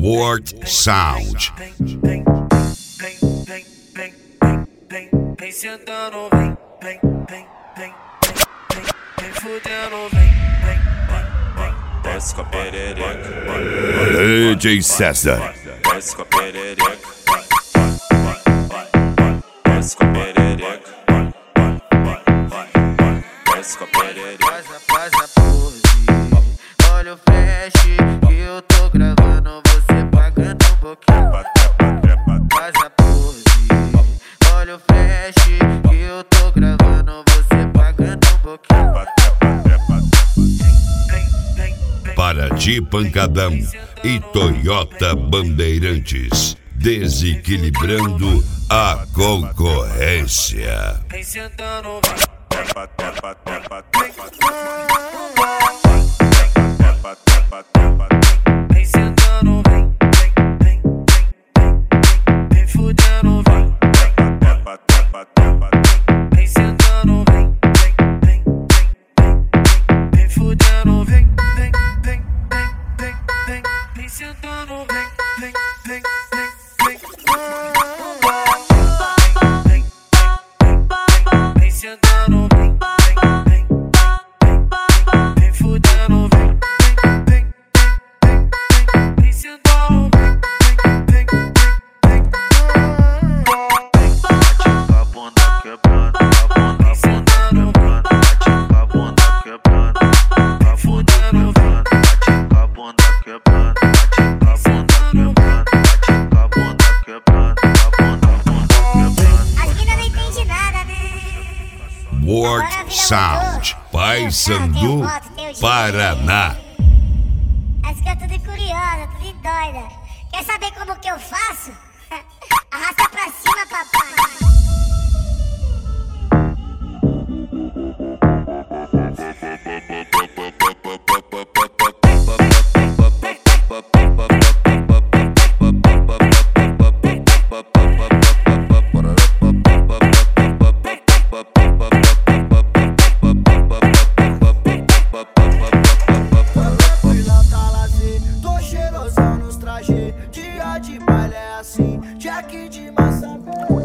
World Sound. Vem sentando, vem fudendo, vem. Desce com a perereca. DJ César. Desce com a perereca. Desce com a perereca. Desce com a perereca. Faz a pose, olha o flash que eu tô gravando, você pagando um pouquinho. Faz a pose, olha o flash que eu tô gravando, você pagando um pouquinho. Paraty Pancadão e Toyota Bandeirantes, desequilibrando a concorrência. Vem sentando, vem sentando, vem fudendo, vem sentando, vem fudendo, vem sentando, vem sentando, vem fudendo, vem sentando, A bunda quebrando, a bunda quebrando, a bunda quebrando, a bunda quebrando, a bunda quebrando, a bunda quebrando, a bunda quebrando. As mina não entende nada, né? World Sound, Paysandu, Paraná. As que eu tudo curiosa, tudo doida. Quer saber como que eu faço? Arrasta pra cima, papai. Tô cheirosão nos trajes, dia de baile é assim, Jack de massa.